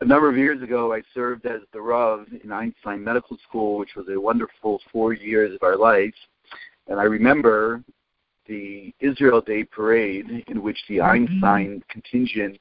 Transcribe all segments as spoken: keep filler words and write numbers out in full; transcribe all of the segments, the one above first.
number of years ago, I served as the Rav in Einstein Medical School, which was a wonderful four years of our life. And I remember the Israel Day parade in which the mm-hmm. Einstein contingent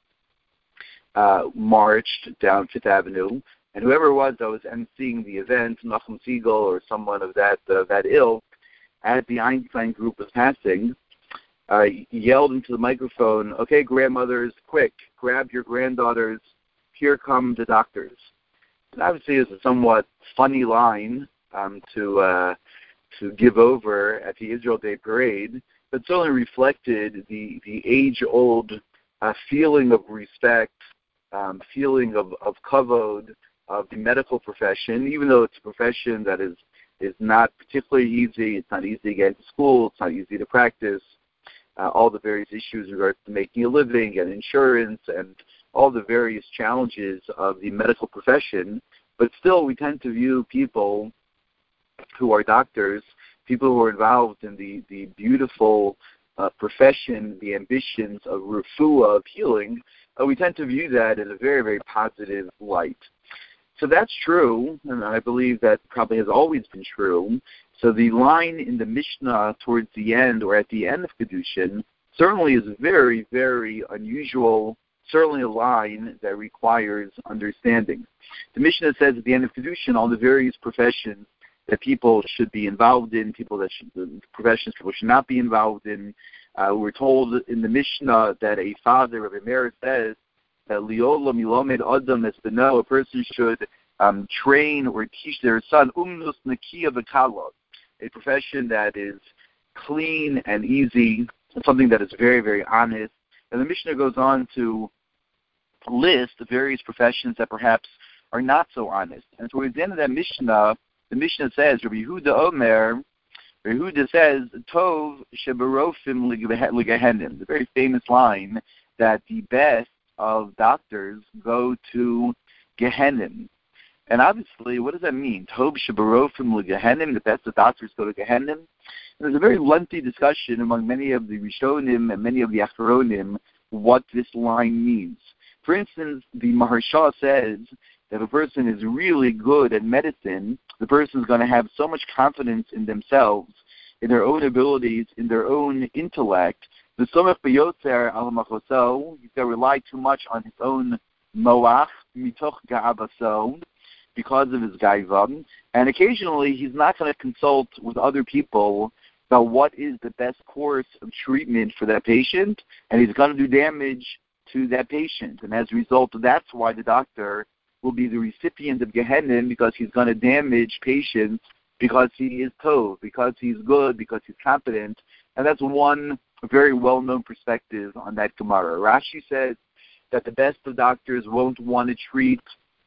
uh, marched down Fifth Avenue. And whoever it was that was emceeing the event, Nachum Siegel or someone of that uh, that ilk, as the Einstein group was passing, uh, yelled into the microphone, "Okay, grandmothers, quick, grab your granddaughters. Here come the doctors." And obviously, it's a somewhat funny line um, to uh, to give over at the Israel Day parade, but certainly reflected the the age-old uh, feeling of respect, um, feeling of of kavod of the medical profession. Even though it's a profession that is is not particularly easy, it's not easy to get to school, it's not easy to practice. Uh, all the various issues regarding to making a living and insurance and all the various challenges of the medical profession, but still we tend to view people who are doctors, people who are involved in the, the beautiful uh, profession, the ambitions of refuah, of healing, uh, we tend to view that in a very, very positive light. So that's true, and I believe that probably has always been true. So the line in the Mishnah towards the end or at the end of Kedushin certainly is very, very unusual, certainly a line that requires understanding. The Mishnah says at the end of Kedushin all the various professions that people should be involved in, people that should, the professions people should not be involved in. Uh, we're told in the Mishnah that a father, Rabbi Meir, says that Liolam Yilomed Adam Esbeno, a person should um, train or teach their son Umnus Nakiya V'Kala, a profession that is clean and easy, something that is very, very honest. And the Mishnah goes on to list the various professions that perhaps are not so honest. And towards the end of that Mishnah, the Mishnah says, Rabbi Yehuda Omer, Rabbi Yehuda says, Tov shebarofim ligehenim, the very famous line that the best of doctors go to Gehenim. And obviously, what does that mean? Tov shebarofim ligehenim, the best of doctors go to Gehenim. And there's a very lengthy discussion among many of the Rishonim and many of the Acharonim what this line means. For instance, the Maharsha says that if a person is really good at medicine, the person is going to have so much confidence in themselves, in their own abilities, in their own intellect. The Somech B'Yotzer al Machoso, he's going to rely too much on his own moach, mitoch ga'abaso, because of his gaiva. And occasionally he's not going to consult with other people about what is the best course of treatment for that patient, and he's going to do damage to that patient. And as a result, that's why the doctor will be the recipient of Gehenim, because he's going to damage patients because he is tov, because he's good, because he's competent. And that's one very well-known perspective on that Gemara. Rashi says that the best of doctors won't want to treat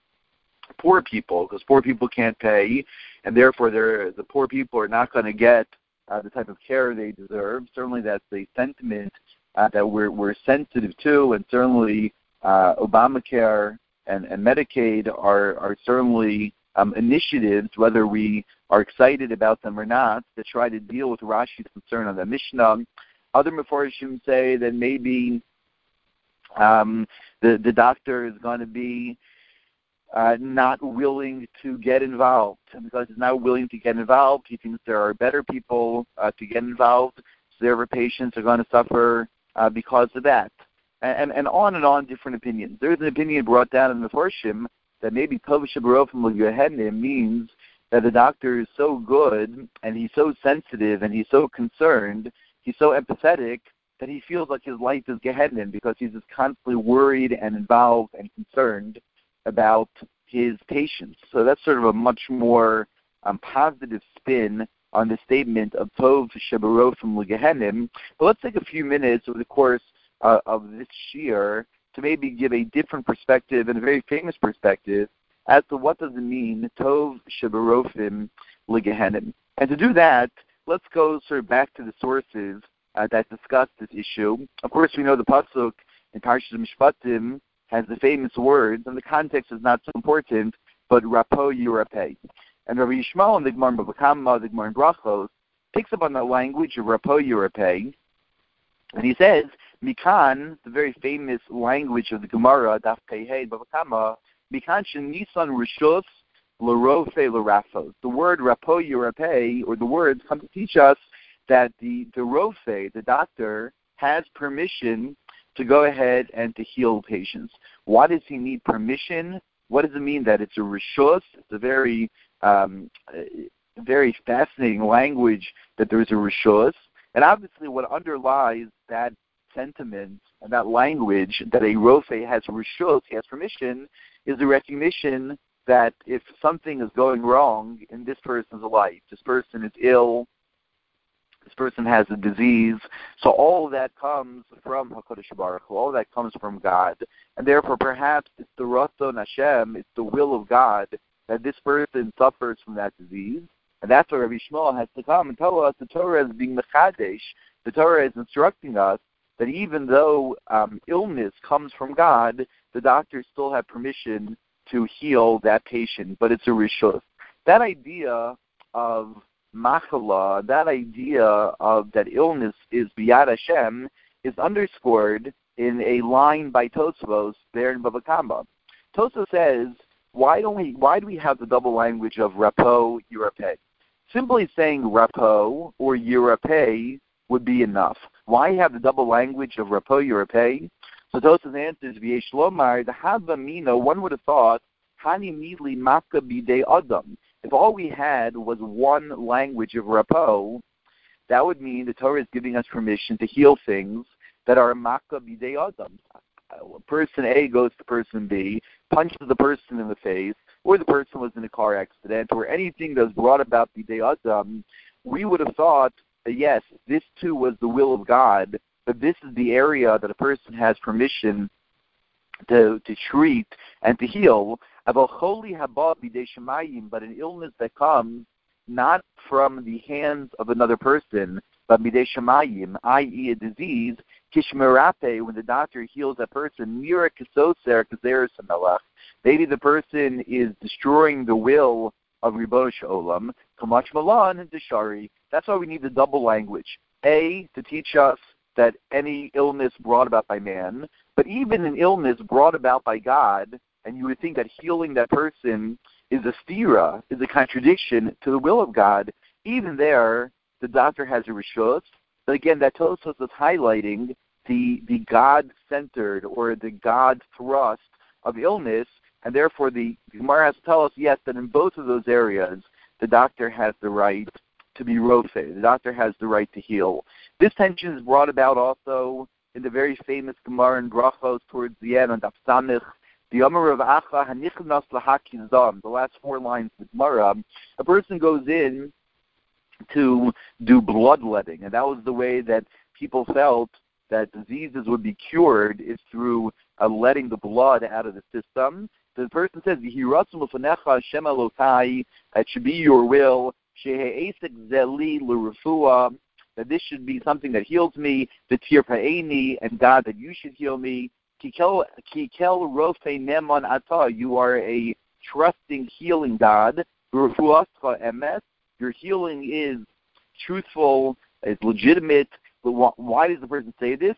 poor people because poor people can't pay, and therefore they're, the poor people are not going to get uh, the type of care they deserve. Certainly that's a sentiment uh, that we're, we're sensitive to, and certainly uh, Obamacare and, and Medicaid are, are certainly um, initiatives, whether we are excited about them or not, to try to deal with Rashi's concern on the Mishnah. Other Mefarshim say that maybe um, the, the doctor is going to be uh, not willing to get involved. And because he's not willing to get involved, he thinks there are better people uh, to get involved, so therefore patients are going to suffer uh, because of that. And, and on and on different opinions. There's an opinion brought down in the Mefarshim that maybe Tov shebarofim l'gehenim means that the doctor is so good and he's so sensitive and he's so concerned, he's so empathetic that he feels like his life is Gehenim because he's just constantly worried and involved and concerned about his patients. So that's sort of a much more um, positive spin on the statement of Tov shebarofim l'gehenim. But let's take a few minutes over the course uh, of this year to maybe give a different perspective and a very famous perspective as to what does it mean, Tov shebarofim l'gehenim. And to do that, let's go sort of back to the sources uh, that discuss this issue. Of course, we know the pasuk in Parshas Mishpatim has the famous words, and the context is not so important, but Rapo Yirapeh. And Rabbi Yishmael in the Gemara in Bava Kama, the Gemara in Brachos, picks up on that language of Rapo Yirapeh, and he says Mikan, the very famous language of the Gemara, Daf Pei Bava Kama, Mikan Shenisan Rishus L'Rofe L'Rafos. The word Rapo Yurape, or the words, come to teach us that the, the Rofe, the doctor, has permission to go ahead and to heal patients. Why does he need permission? What does it mean that it's a Rishus? It's a very, um, very fascinating language that there's a Rishus. And obviously what underlies that sentiment and that language that a Rofe has Rishus, he has permission, is the recognition that if something is going wrong in this person's life, this person is ill, this person has a disease, so all of that comes from HaKadosh Baruch Hu, all of that comes from God. And therefore perhaps it's the Ratzon Hashem, it's the will of God that this person suffers from that disease. And that's why Rabbi Shmuel has to come and tell us the Torah is being mechadesh. The Torah is instructing us that even though um, illness comes from God, the doctors still have permission to heal that patient, but it's a rishus. That idea of machala, that idea of that illness is biyad Hashem, is underscored in a line by Tosfos there in Bava Kama. Tosfos says, why don't we? Why do we have the double language of rapo yirape? Simply saying rapo or yirape would be enough. Why have the double language of rapo yirape? So Tosfos answers, v'yesh lomar, the havamina, one would have thought, hani midli maka bidei adam. If all we had was one language of rapo, that would mean the Torah is giving us permission to heal things that are maka bidei adam. Person A goes to person B, punches the person in the face, or the person was in a car accident, or anything that's brought about bidei adam, we would have thought that yes, this too was the will of God, but this is the area that a person has permission to to treat and to heal. But an illness that comes not from the hands of another person, but bidei shamayim, that is a disease, kishmerape, when the doctor heals that person, mira kisoser kazer samelach, maybe the person is destroying the will of Ribono Shel Olam, kamach malan and deshari. That's why we need the double language. A, to teach us that any illness brought about by man, but even an illness brought about by God, and you would think that healing that person is a stira, is a contradiction to the will of God, even there, the doctor has a rishus. But again, that Tosfos is highlighting the, the God-centered or the God thrust of illness, and therefore the Gemara has to tell us, yes, that in both of those areas, the doctor has the right to be rofe. The doctor has the right to heal. This tension is brought about also in the very famous Gemara in Brachos towards the end on Daf Samich, the Omer of Acha Hanichnas Lahakizam, the last four lines of the Gemara. A person goes in to do bloodletting, and that was the way that people felt that diseases would be cured, is through uh, letting the blood out of the system. The person says, it should be your will, that this should be something that heals me, the tirpaeni, and God, that you should heal me. Kikel rofe neman ata, you are a trusting, healing God. Your healing is truthful, is legitimate. But why does the person say this?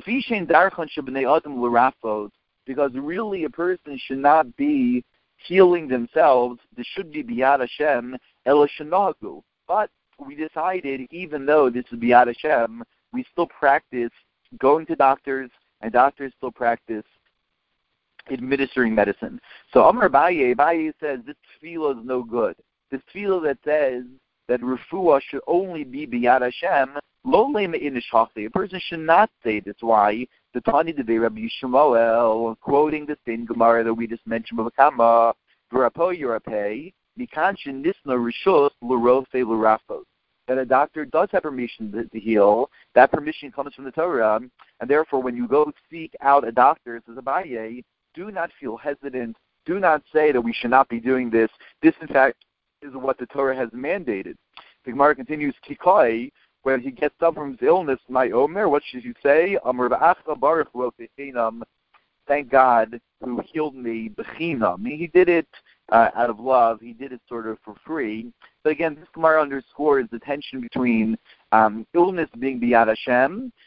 Because really a person should not be healing themselves. This should be biyad Hashem, ela shenagu. But we decided, even though this is biyad Hashem, we still practice going to doctors, and doctors still practice administering medicine. So Amar Abaye, Abaye says this tefillah is no good. This tefillah that says that refuah should only be biyad Hashem, lo lema inishachli. A person should not say this. Why? The Tani Devei Rabbi Shmuel, quoting the same Gemara that we just mentioned, Bavakama, v'rapo yirape, mikanshin nisna rishus l'rofe l'rafos. That a doctor does have permission to, to heal. That permission comes from the Torah, and therefore when you go seek out a doctor, says Abaye, do not feel hesitant. Do not say that we should not be doing this. This, in fact, is what the Torah has mandated. The Gemara continues, Kikai, when he gets up from his illness, my Omer, what should you say? Amar ba'achla baruch hu, thank God who healed me b'chinam. He did it uh, out of love. He did it sort of for free. But again, this Gemara underscores the tension between um, illness being biyad Hashem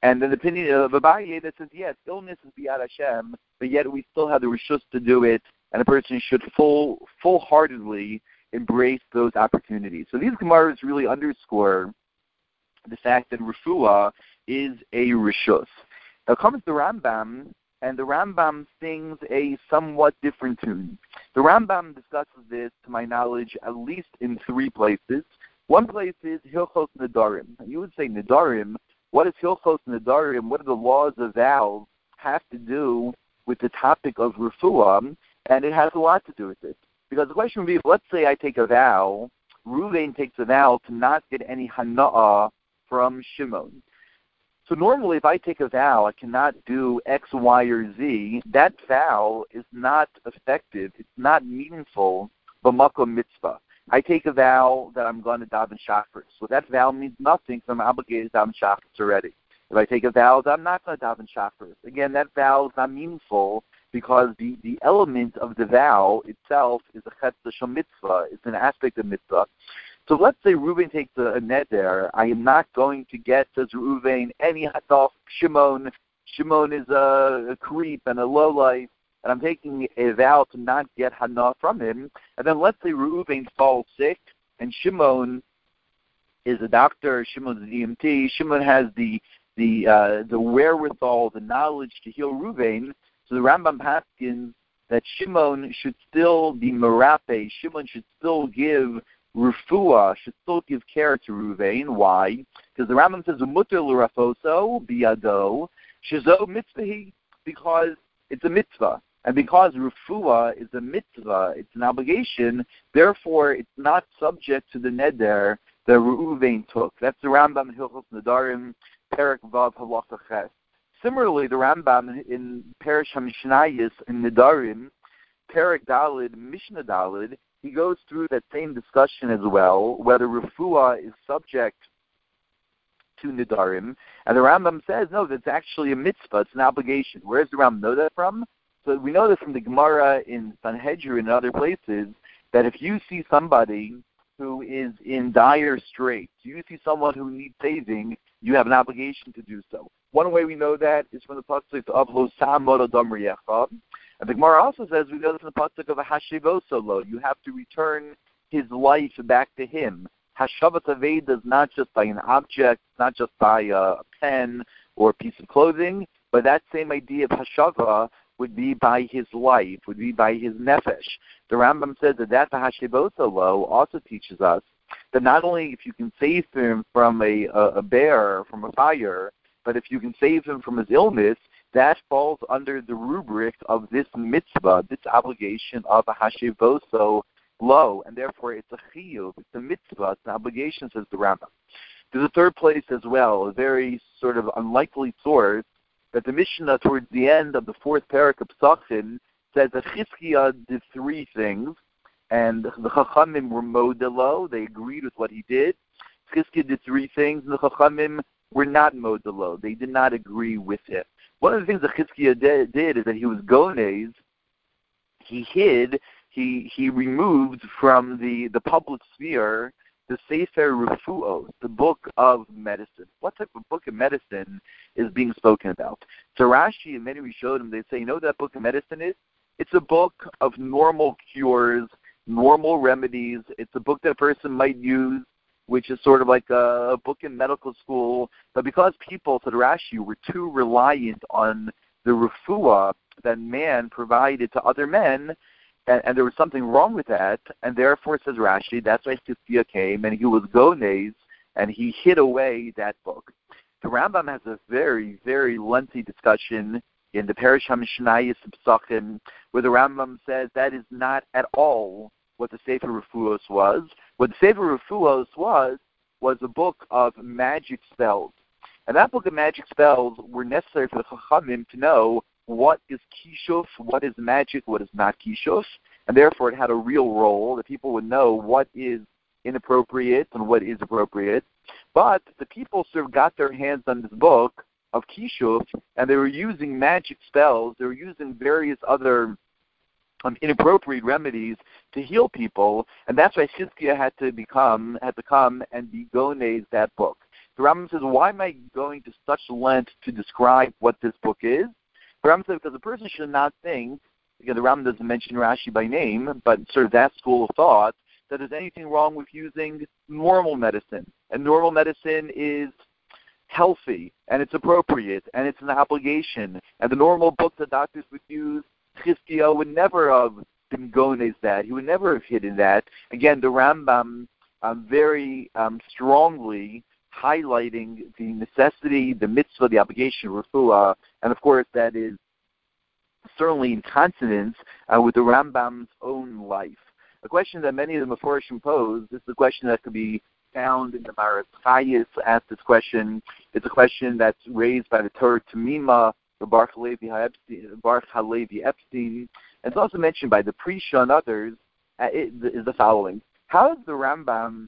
And then the opinion of Abaye that says, yes, illness is biyad Hashem, but yet we still have the rishus to do it, and a person should full, full-heartedly embrace those opportunities. So these Gemaras really underscore the fact that refuah is a rishus. Now comes the Rambam, and the Rambam sings a somewhat different tune. The Rambam discusses this, to my knowledge, at least in three places. One place is Hilchos Nedarim. And you would say Nedarim, what is Hilchos Nedarim? What do the laws of vows have to do with the topic of refuah? And it has a lot to do with it. Because the question would be, if let's say I take a vow, Reuven takes a vow to not get any hana'ah from Shimon. So normally if I take a vow, I cannot do X, Y, or Z, that vow is not effective, it's not meaningful, b'makom mitzvah. I take a vow that I'm going to daven shachris. So that vow means nothing because I'm obligated to daven shachris already. If I take a vow that I'm not going to daven shachris, again, that vow is not meaningful because the, the element of the vow itself is a chetz mitzvah, it's an aspect of mitzvah. So let's say Reuven takes a, a neder. I am not going to get, says Reuven, any hataf Shimon. Shimon is a, a creep and a lowlife, and I'm taking a vow to not get hana from him. And then let's say Reuven falls sick, and Shimon is a doctor. Shimon's an E M T. Shimon has the the uh, the wherewithal, the knowledge to heal Reuven. So the Rambam paskins that Shimon should still be merape. Shimon should still give refuah, should still give care to Reuven. Why? Because the Rambam says, "Umuter l'rafoso biyado shizo mitzvahi," because it's a mitzvah, and because refuah is a mitzvah, it's an obligation. Therefore, it's not subject to the neder that Reuven took. That's the Rambam in Hilchos Nedarim, Perek Vav Halacha Ches. Similarly, the Rambam in Perish HaMishnayos in Nedarim, Perek Dalid, Mishnah Dalid, he goes through that same discussion as well, whether refuah is subject to Nedarim. And the Rambam says, no, that's actually a mitzvah, it's an obligation. Where does the Rambam know that from? So we know that from the Gemara in Sanhedrin and other places, that if you see somebody who is in dire straits, you see someone who needs saving, you have an obligation to do so. One way we know that is from the pasuk of Lo Samod Adam Riyecha. And the Gemara also says we know this from the pasuk of Hashivoso Lo. You have to return his life back to him. Hashavat Aveda is not just by an object, not just by a pen or a piece of clothing, but that same idea of Hashava would be by his life, would be by his nefesh. The Rambam says that that Hashivoso Lo also teaches us that not only if you can save him from a, a, a bear, from a fire, but if you can save him from his illness, that falls under the rubric of this mitzvah, this obligation of a hashivoso lo, and therefore it's a chiyuv, it's a mitzvah, it's an obligation, says the Rambam. There's a third place as well, a very sort of unlikely source, that the Mishnah towards the end of the fourth parak of Pesachim says that Chizkiah did three things, and the Chachamim were modelo, they agreed with what he did. Chizkiah did three things, and the Chachamim were not modelo, they did not agree with him. One of the things that Chizkiah did, did is that he was gonez, he hid, he he removed from the, the public sphere the Sefer Refuos, the book of medicine. What type of book of medicine is being spoken about? So Rashi and many Rishonim, they say, you know what that book of medicine is? It's a book of normal cures, normal remedies. It's a book that a person might use, which is sort of like a book in medical school. But because people, said Rashi, were too reliant on the refuah that man provided to other men, and, and there was something wrong with that, and therefore, says Rashi, that's why Chizkiah came, and he was gonez, and he hid away that book. The Rambam has a very, very lengthy discussion in the Perish HaMishnayos Pesachim, where the Rambam says that is not at all what the Sefer Refuos was. What the Sefer Refuos was, was a book of magic spells. And that book of magic spells were necessary for the Chachamim to know what is kishuf, what is magic, what is not kishuf, and therefore it had a real role that people would know what is inappropriate and what is appropriate. But the people sort of got their hands on this book of kishuf, and they were using magic spells, they were using various other um, inappropriate remedies to heal people, and that's why Chizkiah had to become, had to come and be gonez that book. The Rambam says, why am I going to such length to describe what this book is? The Rambam says, because a person should not think, again, the Rambam doesn't mention Rashi by name, but sort of that school of thought, that there's anything wrong with using normal medicine. And normal medicine is healthy, and it's appropriate, and it's an obligation. And the normal book that doctors would use, Chizkiyahu would never have been gones that. He would never have hidden that. Again, the Rambam um, very um, strongly highlighting the necessity, the mitzvah, the obligation, refuah, and of course that is certainly in consonance uh, with the Rambam's own life. A question that many of the Meforshim pose, this is a question that could be found in the Maras Chayis asked this question. It's a question that's raised by the Torah Tamima, the Baruch Halevi Epstein, and it's also mentioned by the Prisha and others, uh, it, is the following. How does the Rambam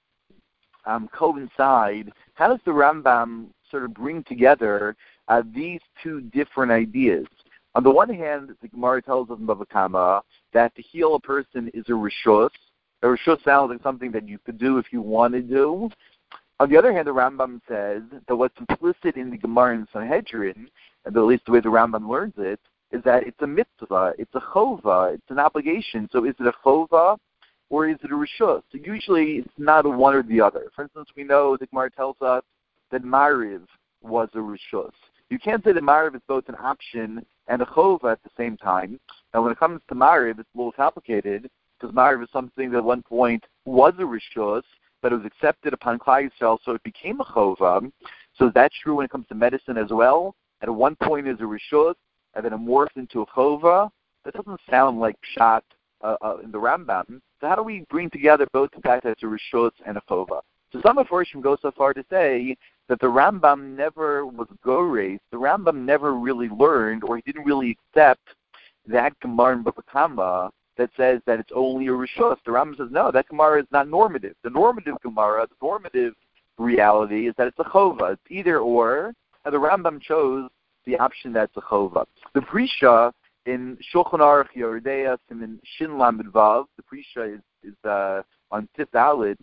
um, coincide, how does the Rambam sort of bring together uh, these two different ideas? On the one hand, the Gemara tells us in Bava Kama that to heal a person is a rishus. A rishus sounds like something that you could do if you want to do. On the other hand, the Rambam says that what's implicit in the Gemara in Sanhedrin, and at least the way the Rambam learns it, is that it's a mitzvah, it's a chova, it's an obligation. So is it a chova or is it a rishus? So usually it's not one or the other. For instance, we know the Gemara tells us that Mariv was a rishus. You can't say that Mariv is both an option and a chova at the same time. Now, when it comes to Mariv, it's a little complicated because Mariv is something that at one point was a rishus, but it was accepted upon Klal Yisrael, so it became a chova. So that's true when it comes to medicine as well. At one point, it's a rishus, and then it morphed into a chova. That doesn't sound like pshat uh, uh, in the Rambam. So how do we bring together both the fact that it's a rishus and a chova? So some Meforshim go so far to say that the Rambam never was go-raised. The Rambam never really learned, or he didn't really accept that Gemara in Bava Kama that says that it's only a rishus. The Rambam says, no, that Gemara is not normative. The normative Gemara, the normative reality is that it's a chova. It's either or, and the Rambam chose the option that's a chova. The Prisha in Shulchan Aruch Yeridea and in Shin Lamed Vav, the Prisha is, is uh, on Tif Daled,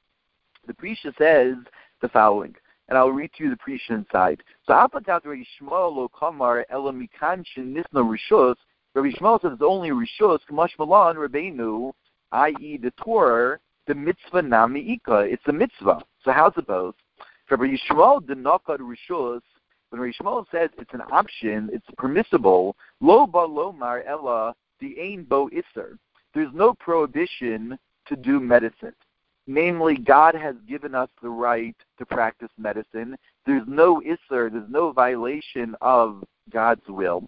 the Prisha says the following, and I'll read to you the Prisha inside. So, Apatat Rabbi Shmuel lo kamar elam mikanshin nisno rishus. Rabbi Shmuel says it's only rishus kamash malan Rabbeinu, that is the Torah, the mitzvah nami ika. It's a mitzvah. So how's it both? For Rabbi Shmuel denakad rishus. When Rabbi Shmuel says it's an option, it's permissible. Lo ba lomar ella the ein bo iser. There's no prohibition to do medicine. Namely, God has given us the right to practice medicine. There's no isser, there's no violation of God's will.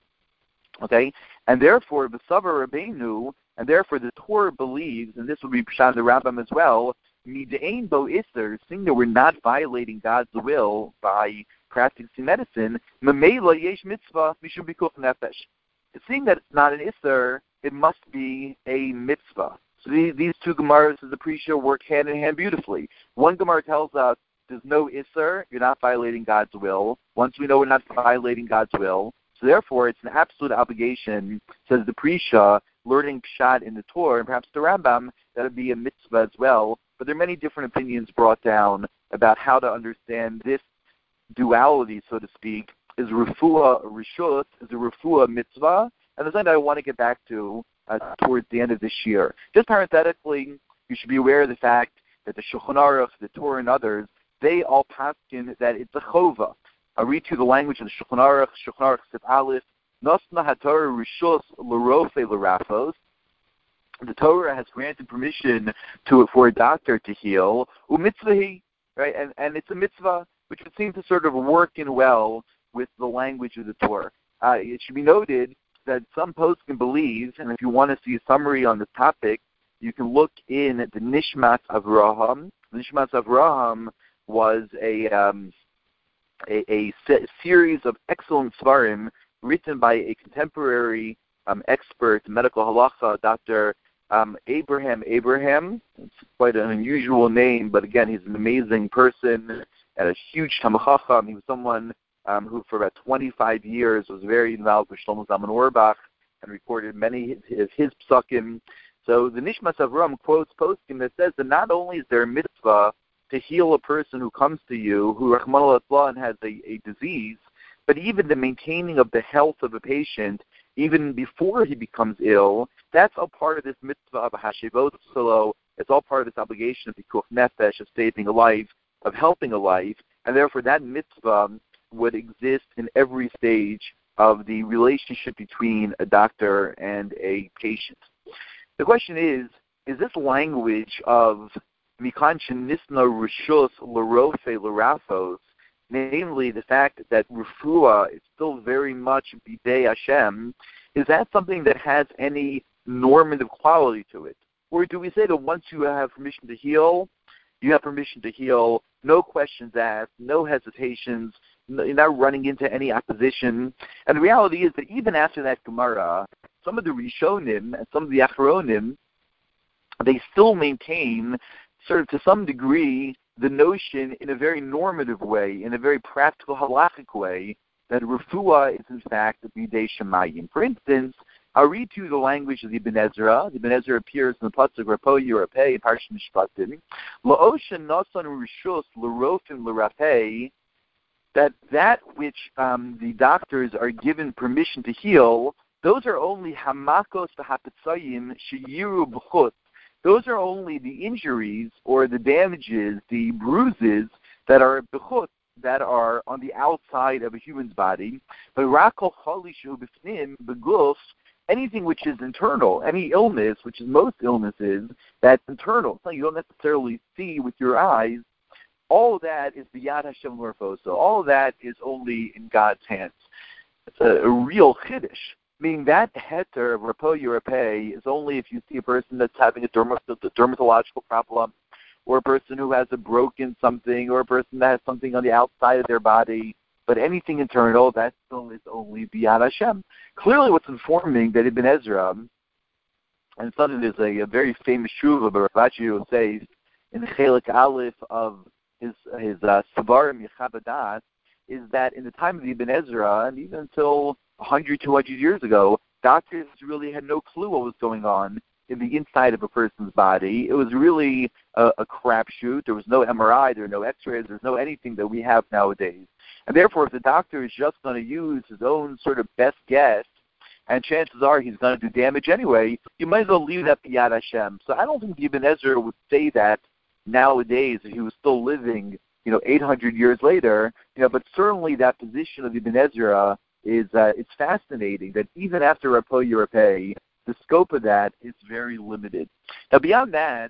Okay? And therefore, B'savar Rabbeinu, and therefore the Torah believes, and this would be Pshat the Rambam as well, Midein bo isser, seeing that we're not violating God's will by practicing medicine, Mamela yesh mitzvah mishum bikuch nefesh. Seeing that it's not an isser, it must be a mitzvah. So these two Gemaras as the Prisha work hand in hand beautifully. One Gemara tells us there's no Isser, you're not violating God's will. Once we know we're not violating God's will, so therefore it's an absolute obligation, says the Prisha, learning Pshat in the Torah, and perhaps the Rambam, that would be a mitzvah as well. But there are many different opinions brought down about how to understand this duality, so to speak. Is refuah a rishus, is a refuah a mitzvah? And the thing that I want to get back to Uh, towards the end of this year. Just parenthetically, you should be aware of the fact that the Shulchan Aruch, the Torah, and others, they all paskin that it's a chova. I'll read to you the language of the Shulchan Aruch, Shulchan Aruch Sif Aleph, Nosna HaTorah Rishos L'Rofe L'Rafos. The Torah has granted permission to for a doctor to heal, u'mitzvahi, right? And, and it's a mitzvah, which would seem to sort of work in well with the language of the Torah. Uh, it should be noted that some posts can believe, and if you want to see a summary on the topic, you can look in at the Nishmat Avraham. Nishmat Avraham was a, um, a, a se- series of excellent svarim written by a contemporary um, expert, medical halacha, Doctor um, Abraham Abraham. It's quite an unusual name, but again, he's an amazing person and a huge Talmid Chacham. He was someone Um, who for about twenty-five years was very involved with Shlomo Zalman Auerbach and recorded many of his psukim. So the Nishmas Avraham quotes poskim that says that not only is there a mitzvah to heal a person who comes to you who, Rahman Allah, has a, a disease, but even the maintaining of the health of a patient, even before he becomes ill, that's all part of this mitzvah of hashivot solo. It's all part of this obligation of pikuach nefesh, of saving a life, of helping a life, and therefore that mitzvah would exist in every stage of the relationship between a doctor and a patient. The question is, is this language of Mikanchin Nisna Rishus L'Rofe L'Rafos, namely the fact that refuah is still very much bidei Hashem, is that something that has any normative quality to it? Or do we say that once you have permission to heal, you have permission to heal, no questions asked, no hesitations, no, you're not running into any opposition? And the reality is that even after that Gemara, some of the Rishonim and some of the Achronim, they still maintain, sort of to some degree, the notion in a very normative way, in a very practical halachic way, that refuah is in fact bidei Shemayim. For instance, I'll read to you the language of the Ibn Ezra. The Ibn Ezra appears in the pasuk Rapo Yorapeh in Parshat Mishpatim. La'oshen nasan rishus l'rofim l'rapeh, that that which um, the doctors are given permission to heal, those are only hamakos v'hapetzayim sheyiru b'chutz. Those are only the injuries or the damages, the bruises that are b'chutz, that are on the outside of a human's body. But rakol chali shehu b'fnim b'guf, anything which is internal, any illness, which is most illnesses, that's internal, so you don't necessarily see with your eyes, all of that is biyad Hashem l'rafos. All of that is only in God's hands. It's a, a real chiddush. Meaning that heter of Rapo Yorapeh is only if you see a person that's having a, dermat- a dermatological problem, or a person who has a broken something, or a person that has something on the outside of their body. But anything internal, that still is only biyad Hashem. Clearly what's informing that Ibn Ezra, and something there's a, a very famous shuva by Rav Ashi Yosef in the Chelik Aleph of his his uh, Savarim Yechabadat, is that in the time of the Ibn Ezra, and even until one hundred, two hundred years ago, doctors really had no clue what was going on in the inside of a person's body. It was really a, a crapshoot. There was no M R I, there were no X-rays, there's no anything that we have nowadays. And therefore, if the doctor is just going to use his own sort of best guess, and chances are he's going to do damage anyway, you might as well leave that biyad Hashem. So I don't think Ibn Ezra would say that nowadays if he was still living, you know, eight hundred years later, you know, but certainly that position of Ibn Ezra is uh, it's fascinating that even after Rapo Yorapeh, the scope of that is very limited. Now, beyond that,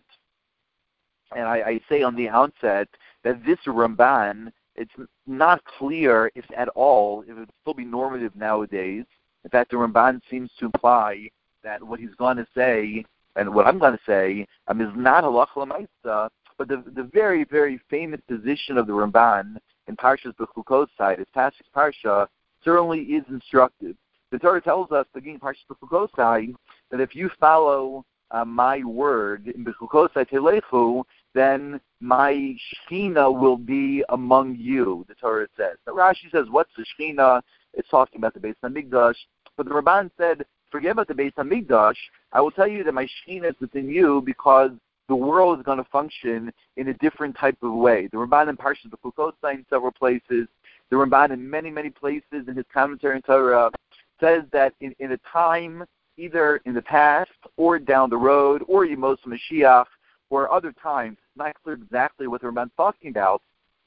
and I, I say on the outset that this Ramban, it's not clear if at all, if it would still be normative nowadays. In fact, the Ramban seems to imply that what he's going to say, and what I'm going to say, um, is not halacha l'maisa, but the, the very, very famous position of the Ramban in Parshas Bechukosai, this past Parsha, certainly is instructive. The Torah tells us, beginning Parshas Bechukosai, that if you follow uh, my word in Bechukosai Telechu, then my Shechina will be among you, the Torah says. Now Rashi says, what's the Shechina? It's talking about the Beis HaMikdash. But the Ramban said, forget about the Beis HaMikdash. I will tell you that my Shechina is within you because the world is going to function in a different type of way. The Ramban in Parshas Bechukosai in several places, the Ramban in many, many places in his commentary on Torah says that in, in a time, either in the past or down the road, or Yemos Mashiach, or other times, it's not clear exactly what the Ramban's talking about.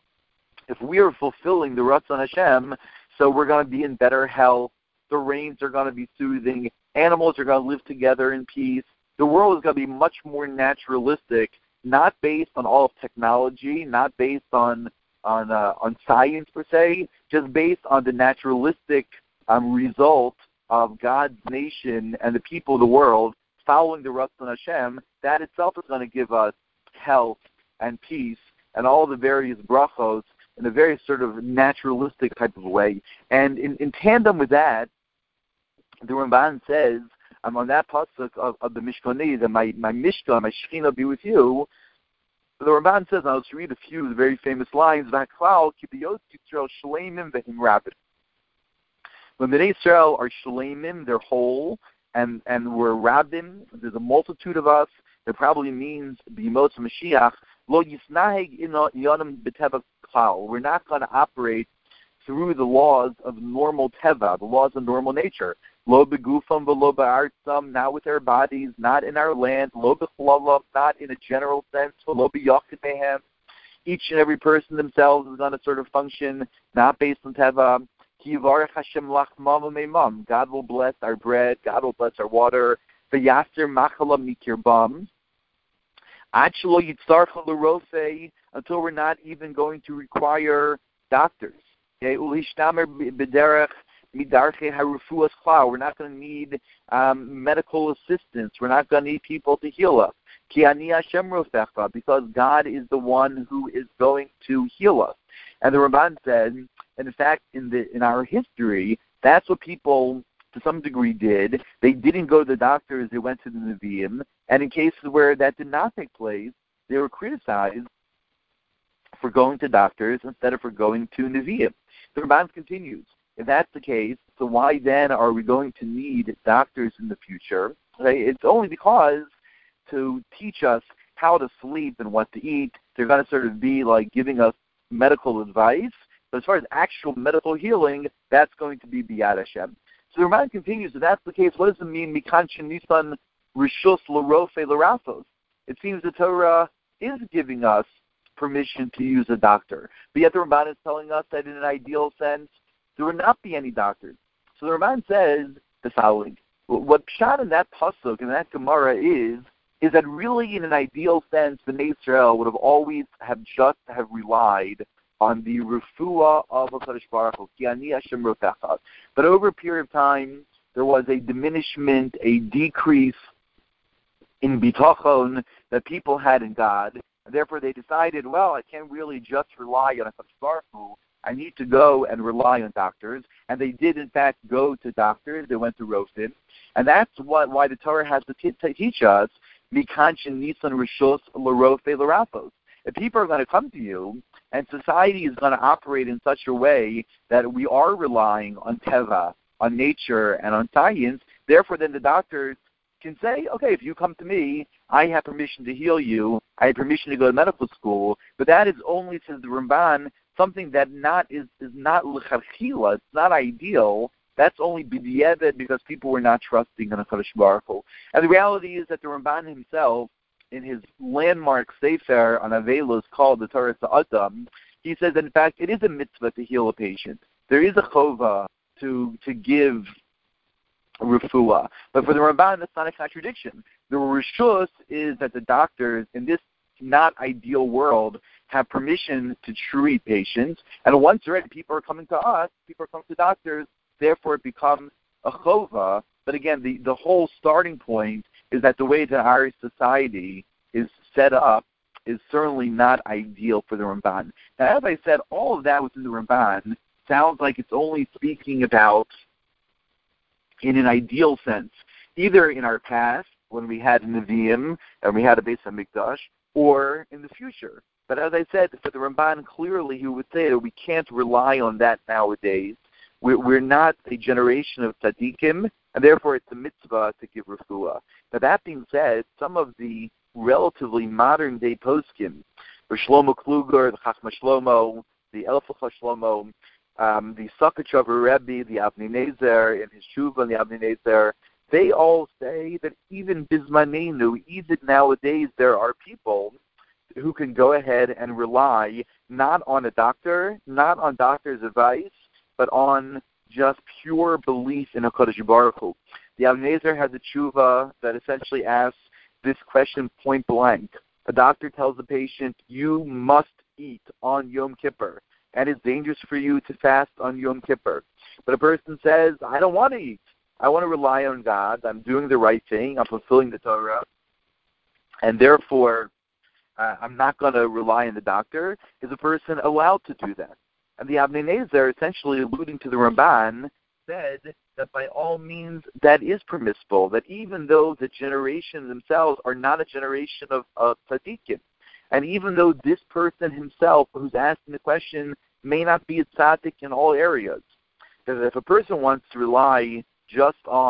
If we are fulfilling the Ratzon Hashem, so we're going to be in better health, the rains are going to be soothing, animals are going to live together in peace, the world is going to be much more naturalistic, not based on all of technology, not based on on uh, on science per se, just based on the naturalistic um, result of God's nation and the people of the world following the Ratzon Hashem. That itself is going to give us health and peace and all the various brachos in a very sort of naturalistic type of way. And in, in tandem with that, the Ramban says, I'm on that pasuk of, of the Mishkoni, that my, my Mishkan, my Shechina be with you. The Ramban says, and I'll just read a few of the very famous lines, V'haklal kibiyot Yisrael shleimim v'him rabid. When the Bnei Israel are shleimim, they're whole, and, and we're rabbin, there's a multitude of us, that probably means b'yimos Mashiach, lo yisnaheg ino yonam b'teva klal. We're not going to operate through the laws of normal teva, the laws of normal nature. Lo begufam v'lo ba'artzam, not with our bodies, not in our land. Lo b'chalalam, not in a general sense. V'lo b'yochid mehem. Each and every person themselves is going to sort of function not based on teva. Ki yivarech Hashem lachmam v'meimam. God will bless our bread. God will bless our water. V'yaser machala mikirbam. Ad shelo yitzarcha l'rofei, until we're not even going to require doctors. Okay, ulishtamer b'derech midarche harufuas klal. We're not going to need um, medical assistance. We're not going to need people to heal us. Ki ani Hashem rofecha, because God is the one who is going to heal us. And the Ramban said, and in fact, in the in our history, that's what people, to some degree, did. They didn't go to the doctors, they went to the Nevi'im, and in cases where that did not take place, they were criticized for going to doctors instead of for going to Nevi'im. The Ramban continues, if that's the case, so why then are we going to need doctors in the future? Okay? It's only because to teach us how to sleep and what to eat, they're going to sort of be like giving us medical advice, but as far as actual medical healing, that's going to be B'yad Hashem. So the Ramban continues, if that's the case, what does it mean, Mikanchin Nisan Rishus L'Rofe L'Rafos? It seems the Torah is giving us permission to use a doctor. But yet the Ramban is telling us that in an ideal sense, there will not be any doctors. So the Ramban says the following. What Pshat in that Pasuk, in that Gemara is, is that really in an ideal sense, the Bnei Israel would have always have just have relied on the refuah of HaKadosh Baruch Hu, Ki ani Hashem rofecha. But over a period of time, there was a diminishment, a decrease in bitachon that people had in God. And therefore they decided, well, I can't really just rely on HaKadosh Baruch Hu. I need to go and rely on doctors. And they did, in fact, go to doctors. They went to Rofim. And that's what why the Torah has to t- t- teach us, Mikanchin Nisan Rishos L'Rofe L'Rafos. If people are going to come to you, and society is going to operate in such a way that we are relying on teva, on nature, and on science, therefore then the doctors can say, okay, if you come to me, I have permission to heal you, I have permission to go to medical school, but that is only, says the Ramban, something that not is, is not l'chachila, it's not ideal. That's only b'di'evet because people were not trusting in HaKadosh Baruch Hu. And the reality is that the Ramban himself, in his landmark sefer on Avelos called the Torah Sa'adam, he says that in fact it is a mitzvah to heal a patient. There is a chova to to give refuah. But for the Ramban, that's not a contradiction. The rishus is that the doctors in this not ideal world have permission to treat patients, and once already people are coming to us, people are coming to doctors, therefore it becomes a chova. But again, the, the whole starting point is that the way that our society is set up is certainly not ideal for the Ramban. Now, as I said, all of that within the Ramban sounds like it's only speaking about, in an ideal sense, either in our past, when we had Nevi'im and we had a Beis HaMikdash, or in the future. But as I said, for the Ramban, clearly he would say that we can't rely on that nowadays. We're, we're not a generation of tzaddikim, and therefore it's a mitzvah to give refuah. Now that being said, some of the relatively modern-day poskim, the Shlomo Kluger, the Chachma Shlomo, the Elfach Shlomo, um, the Sakachover Rebbe, the Avnei Nezer, and his Shuva and the Avnei Nezer, they all say that even Bismanenu, even nowadays, there are people who can go ahead and rely not on a doctor, not on doctor's advice, but on just pure belief in HaKadosh Baruch Hu. The Avnei Nezer has a tshuva that essentially asks this question point blank. A doctor tells the patient, you must eat on Yom Kippur, and it's dangerous for you to fast on Yom Kippur. But a person says, I don't want to eat. I want to rely on God. I'm doing the right thing. I'm fulfilling the Torah. And therefore, uh, I'm not going to rely on the doctor. Is a person allowed to do that? And the Avnei Nezer, essentially alluding to the Ramban, said that by all means that is permissible, that even though the generation themselves are not a generation of, of tzaddikim, and even though this person himself who's asking the question may not be a tzaddik in all areas, that if a person wants to rely just on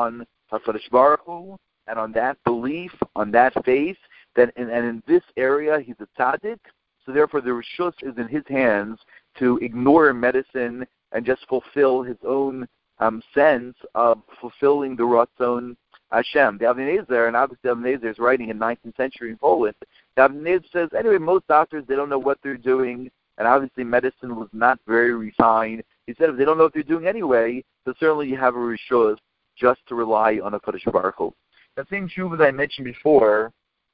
HaKadosh Baruch Hu, and on that belief, on that faith, that and, and in this area he's a tzaddik, so therefore the reshus is in his hands to ignore medicine and just fulfill his own um, sense of fulfilling the Ratzon Hashem. The Avnei Nezer, and obviously Avnei Nezer is writing in nineteenth century in Poland, the Avnei Nezer says, anyway, most doctors, they don't know what they're doing, and obviously medicine was not very refined. He said if they don't know what they're doing anyway, so certainly you have a reshus just to rely on a Kadosh Baruch Hu. The same tshuva that I mentioned before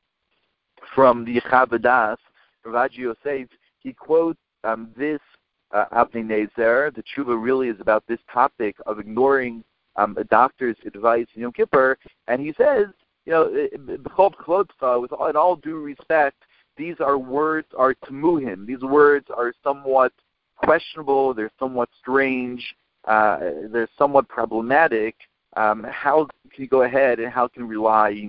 from the Chabad Rav Yosef, he quotes um, this uh, Avnei Nezer. The tshuva really is about this topic of ignoring um, a doctor's advice in Yom Kippur, and he says, you know, with all, in all due respect, these are words are temuhim. These words are somewhat questionable. They're somewhat strange. Uh, they're somewhat problematic. Um, how can you go ahead and how can you rely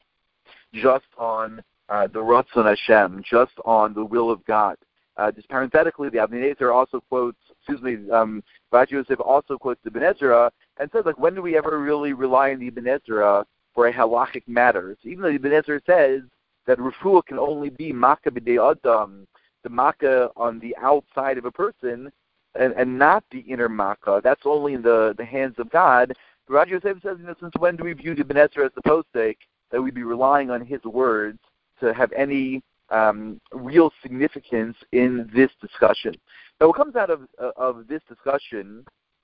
just on uh, the Ratzon Hashem, just on the will of God? Uh, just parenthetically, the Avnei Nezer also quotes, excuse me, um, Rav Yosef also quotes the Ibn Ezra and says, like, when do we ever really rely on the Ibn Ezra for a halachic matter? So even though the Ibn Ezra says that refuah can only be makkah b'dei adam, the makkah on the outside of a person, and, and not the inner makkah, that's only in the, the hands of God. Rav Yosef says, you know, since when do we view the Ibn Ezra as the posek, that we'd be relying on his words to have any um, real significance in this discussion? Now, what comes out of uh, of this discussion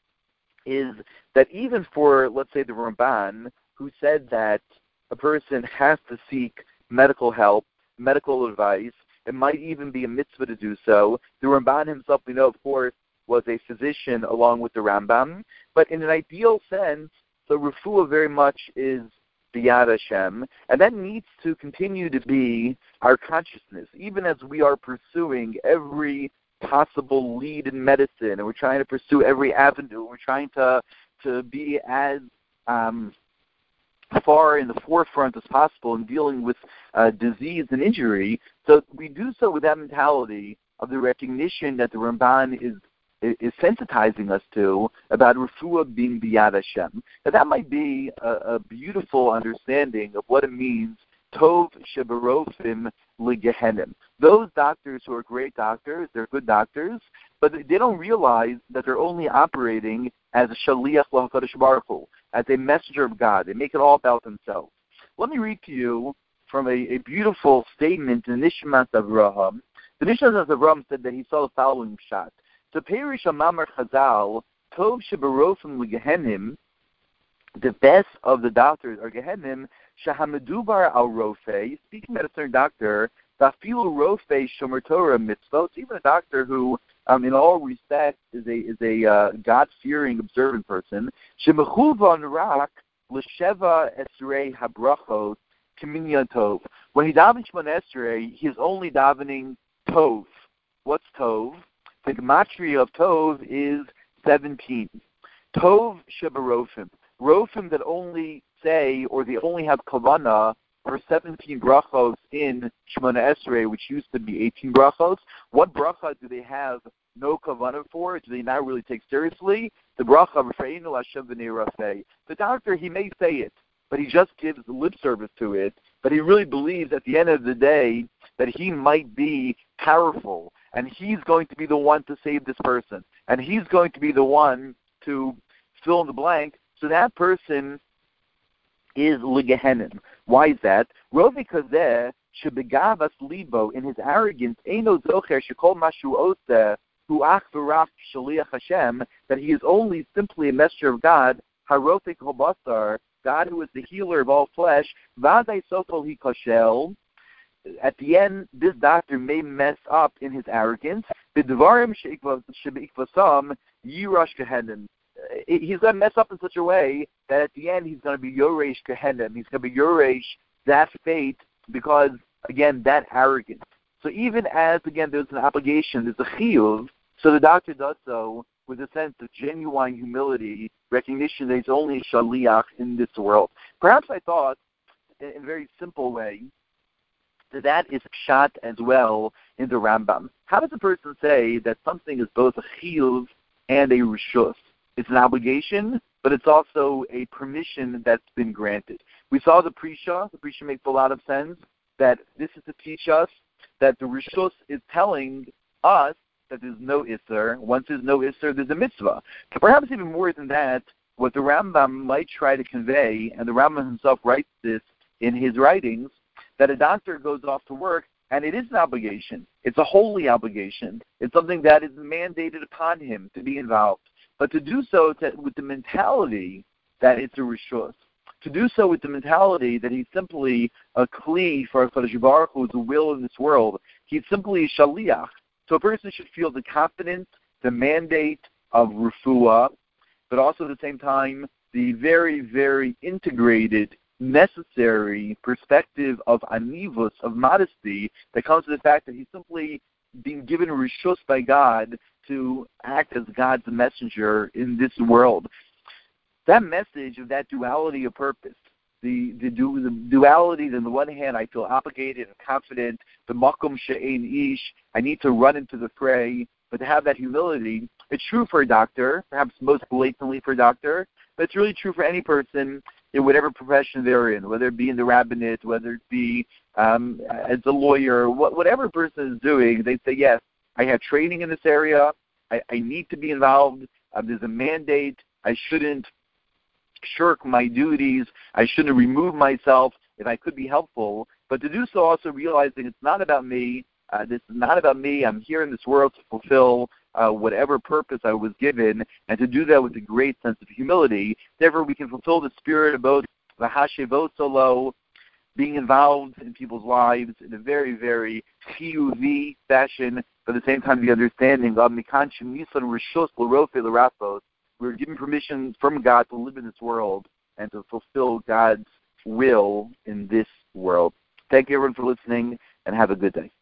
is that even for, let's say, the Ramban, who said that a person has to seek medical help, medical advice, it might even be a mitzvah to do so. The Ramban himself, we know, of course, was a physician along with the Rambam, but in an ideal sense, the refuah very much is biyad Hashem, and that needs to continue to be our consciousness, even as we are pursuing every possible lead in medicine, and we're trying to pursue every avenue, we're trying to to be as um, far in the forefront as possible in dealing with uh, disease and injury. So we do so with that mentality of the recognition that the Ramban is is sensitizing us to about refuah being biyad Hashem. Now that might be a, a beautiful understanding of what it means, tov shebarofim legehenim. Those doctors who are great doctors, they're good doctors, but they don't realize that they're only operating as a shaliach l'HaKadosh Baruch Hu, as a messenger of God. They make it all about themselves. Let me read to you from a, a beautiful statement in Nishmas Avraham. The Nishmas Avraham said that he saw the following shot. To Perish Amamar Chazal, Tov Shebarofim Legehenim, the best of the doctors are Gehenim, Shahamadubar al Rofe, speaking about a certain doctor, Vafilu Rofe Shomer Torah Mitzvot, even a doctor who, um, in all respects, is a is a uh, God-fearing, observant person, Shemechuvan Rak L'Sheva Esrei Habrachot K'minyan Tov. When he davens Shemona Esrei, he is only davening Tov. What's Tov? The gematria of Tov is seventeen. Tov shebarofim. Rofim that only say, or they only have kavanah for seventeen brachos in Shemona Esrei, which used to be eighteen brachos. What bracha do they have no kavanah for? Do they not really take seriously? The bracha of Refreinu Hashem v'nei Rafei. The doctor, he may say it, but he just gives lip service to it, but he really believes at the end of the day that he might be powerful, and he's going to be the one to save this person, and he's going to be the one to fill in the blank. So that person is legehenim. Why is that? Rovi kazeh shebegavas libo, in his arrogance, eino zocher shekol mashu oseh hu ach v'rach shaliach Hashem, that he is only simply a messenger of God. Harofik hobasar, God who is the healer of all flesh. Vazai sofol hi koshel. At the end, this doctor may mess up in his arrogance. B'dvarim she'ikvasam yirash gehenim. He's going to mess up in such a way that at the end he's going to be yoresh gehenim. He's going to be yoresh that fate because, again, that arrogance. So even as, again, there's an obligation, there's a chiyuv, so the doctor does so with a sense of genuine humility, recognition that he's only a shaliach in this world. Perhaps I thought, in a very simple way, that that is pshat as well in the Rambam. How does a person say that something is both a chiyuv and a reshus? It's an obligation, but it's also a permission that's been granted. We saw the Prisha. The Prisha makes a lot of sense, that this is to teach us that the Rishus is telling us that there's no Isser. Once there's no Isser, there's a mitzvah. But perhaps even more than that, what the Rambam might try to convey, and the Rambam himself writes this in his writings, that a doctor goes off to work, and it is an obligation. It's a holy obligation. It's something that is mandated upon him to be involved. But to do so to, with the mentality that it's a Rishus, to do so with the mentality that he's simply a kli for HaKadosh Baruch Hu, the will in this world. He's simply a shaliach. So a person should feel the confidence, the mandate of refuah, but also at the same time the very, very integrated, necessary perspective of anivus, of modesty, that comes to the fact that he's simply being given rishus by God to act as God's messenger in this world. That message of that duality of purpose, the, the, du, the duality, on the one hand, I feel obligated and confident, the makom she'ein ish, I need to run into the fray, but to have that humility, it's true for a doctor, perhaps most blatantly for a doctor, but it's really true for any person in whatever profession they're in, whether it be in the rabbinate, whether it be um, as a lawyer, what, whatever a person is doing, they say, yes, I have training in this area, I, I need to be involved, um, there's a mandate, I shouldn't shirk my duties, I shouldn't remove myself if I could be helpful, but to do so also realizing it's not about me, uh, this is not about me, I'm here in this world to fulfill uh, whatever purpose I was given, and to do that with a great sense of humility. Therefore, we can fulfill the spirit of both the Hashevot Solo, being involved in people's lives in a very, very chiyuvi fashion, but at the same time the understanding of Mikanshim Nisan Rishos L'Rofe L'Rafos. We're given permission from God to live in this world and to fulfill God's will in this world. Thank you, everyone, for listening, and have a good day.